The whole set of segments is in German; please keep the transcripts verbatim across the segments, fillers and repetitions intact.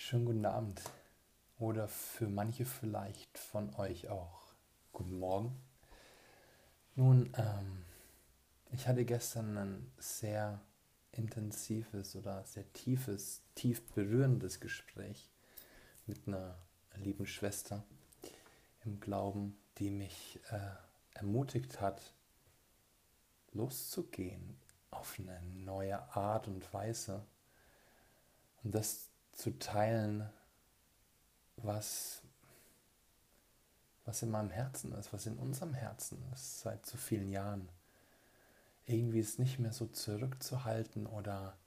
Schönen guten Abend oder für manche vielleicht von euch auch guten Morgen. Nun, ähm, ich hatte gestern ein sehr intensives oder sehr tiefes, tief berührendes Gespräch mit einer lieben Schwester im Glauben, die mich äh, ermutigt hat, loszugehen auf eine neue Art und Weise und das zu teilen, was was in meinem Herzen ist, was in unserem Herzen ist seit so vielen Jahren. Irgendwie ist nicht mehr so zurückzuhalten oder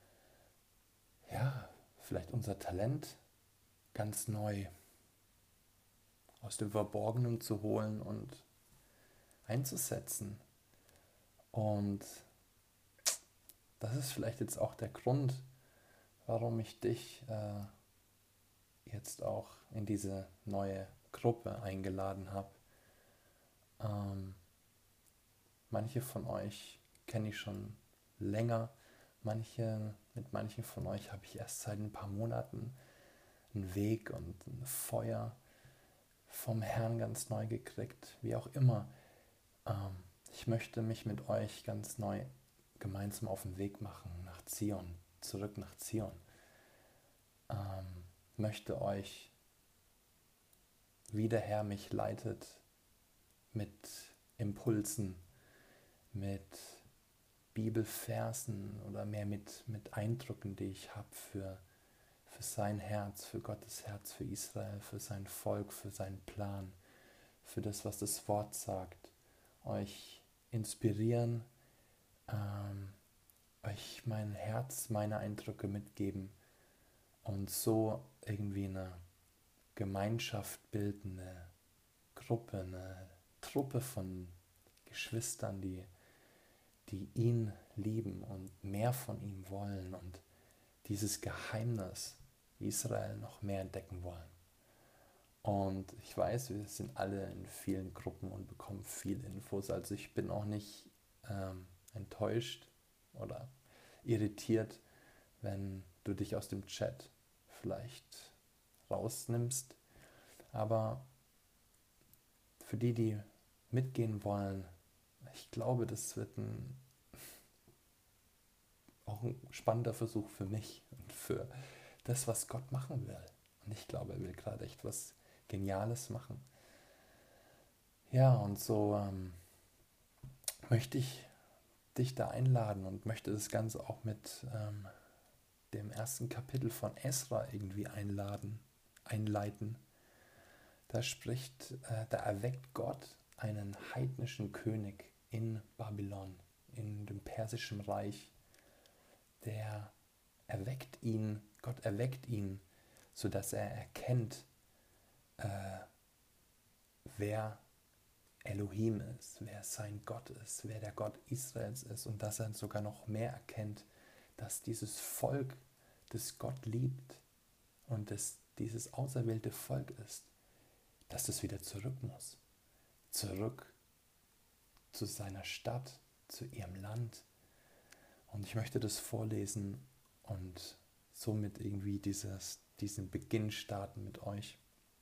ja, vielleicht unser Talent ganz neu aus dem Verborgenen zu holen und einzusetzen. Und das ist vielleicht jetzt auch der Grund, warum ich dich äh, jetzt auch in diese neue Gruppe eingeladen habe. Ähm, manche von euch kenne ich schon länger, manche, mit manchen von euch habe ich erst seit ein paar Monaten einen Weg und ein Feuer vom Herrn ganz neu gekriegt, wie auch immer. Ähm, ich möchte mich mit euch ganz neu gemeinsam auf den Weg machen nach Zion, zurück nach Zion. Ähm, möchte euch, wie der Herr mich leitet, mit Impulsen, mit Bibelversen oder mehr mit, mit Eindrücken, die ich habe für, für sein Herz, für Gottes Herz, für Israel, für sein Volk, für seinen Plan, für das, was das Wort sagt, euch inspirieren, ähm, euch mein Herz, meine Eindrücke mitgeben und so irgendwie eine Gemeinschaft bilden, eine Gruppe, eine Truppe von Geschwistern, die, die ihn lieben und mehr von ihm wollen und dieses Geheimnis Israel noch mehr entdecken wollen. Und ich weiß, wir sind alle in vielen Gruppen und bekommen viel Infos. Also ich bin auch nicht ähm, enttäuscht oder irritiert, wenn du dich aus dem Chat vielleicht rausnimmst. Aber für die, die mitgehen wollen, ich glaube, das wird ein, auch ein spannender Versuch für mich und für das, was Gott machen will. Und ich glaube, er will gerade echt was Geniales machen. Ja, und so ähm, möchte ich dich da einladen und möchte das Ganze auch mit ähm, dem ersten Kapitel von Esra irgendwie einladen, einleiten. Da spricht, äh, da erweckt Gott einen heidnischen König in Babylon, in dem persischen Reich. Der erweckt ihn, Gott erweckt ihn, sodass er erkennt, äh, wer Elohim ist, wer sein Gott ist, wer der Gott Israels ist und dass er sogar noch mehr erkennt, dass dieses Volk, das Gott liebt und das dieses auserwählte Volk ist, dass das wieder zurück muss. Zurück zu seiner Stadt, zu ihrem Land. Und ich möchte das vorlesen und somit irgendwie dieses, diesen Beginn starten mit euch.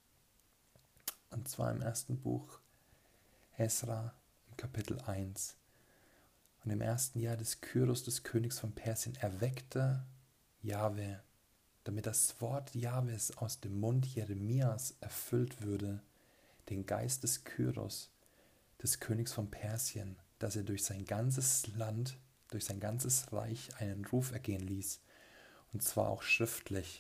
Und zwar im ersten Buch Esra, im Kapitel eins. Und im ersten Jahr des Kyros, des Königs von Persien, erweckte Jahwe, damit das Wort Jahwes aus dem Mund Jeremias erfüllt würde, den Geist des Kyros, des Königs von Persien, dass er durch sein ganzes Land, durch sein ganzes Reich einen Ruf ergehen ließ, und zwar auch schriftlich.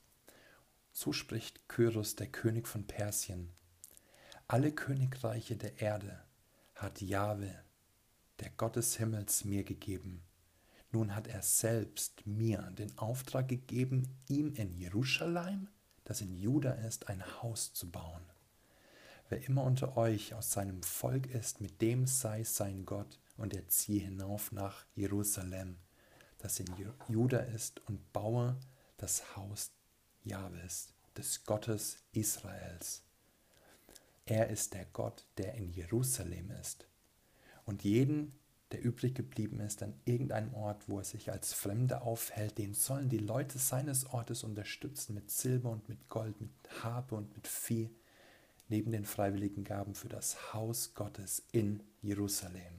So spricht Kyros, der König von Persien: Alle Königreiche der Erde hat Jahwe, der Gott des Himmels, mir gegeben. Nun hat er selbst mir den Auftrag gegeben, ihm in Jerusalem, das in Juda ist, ein Haus zu bauen. Wer immer unter euch aus seinem Volk ist, mit dem sei sein Gott, und er ziehe hinauf nach Jerusalem, das in Juda ist, und baue das Haus Jahwes, des Gottes Israels. Er ist der Gott, der in Jerusalem ist. Und jeden, der übrig geblieben ist, an irgendeinem Ort, wo er sich als Fremder aufhält, den sollen die Leute seines Ortes unterstützen mit Silber und mit Gold, mit Habe und mit Vieh, neben den freiwilligen Gaben für das Haus Gottes in Jerusalem.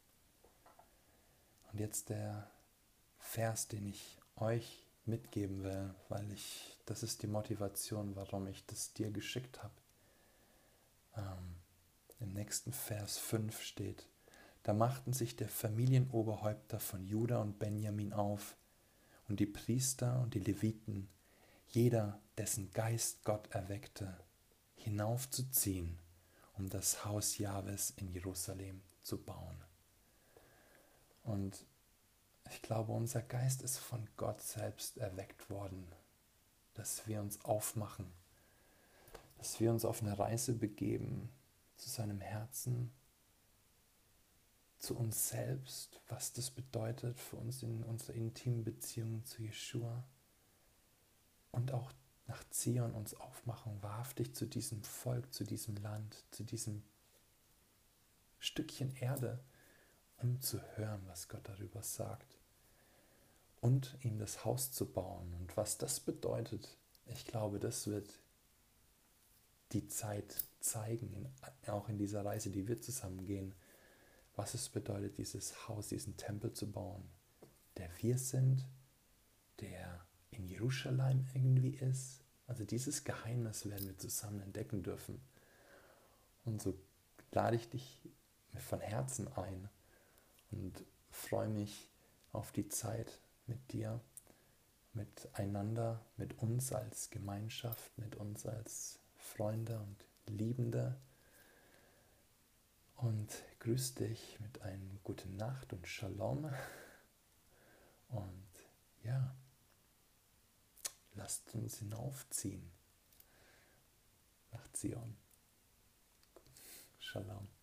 Und jetzt der Vers, den ich euch mitgeben will, weil ich, das ist die Motivation, warum ich das dir geschickt habe. Ähm, Im nächsten Vers fünf steht: Da machten sich der Familienoberhäupter von Juda und Benjamin auf und die Priester und die Leviten, jeder, dessen Geist Gott erweckte, hinaufzuziehen, um das Haus Jahwes in Jerusalem zu bauen. Und ich glaube, unser Geist ist von Gott selbst erweckt worden, dass wir uns aufmachen, dass wir uns auf eine Reise begeben zu seinem Herzen, zu uns selbst, was das bedeutet für uns in unserer intimen Beziehung zu Jeschua, und auch nach Zion uns aufmachen, wahrhaftig zu diesem Volk, zu diesem Land, zu diesem Stückchen Erde, um zu hören, was Gott darüber sagt und ihm das Haus zu bauen. Und was das bedeutet, ich glaube, das wird die Zeit zeigen, in, auch in dieser Reise, die wir zusammen gehen, was es bedeutet, dieses Haus, diesen Tempel zu bauen, der wir sind, der in Jerusalem irgendwie ist. Also dieses Geheimnis werden wir zusammen entdecken dürfen. Und so lade ich dich von Herzen ein und freue mich auf die Zeit mit dir, miteinander, mit uns als Gemeinschaft, mit uns als Freunde und Liebende. Und grüß dich mit einem guten Nacht und Shalom. Und ja, lasst uns hinaufziehen nach Zion. Shalom.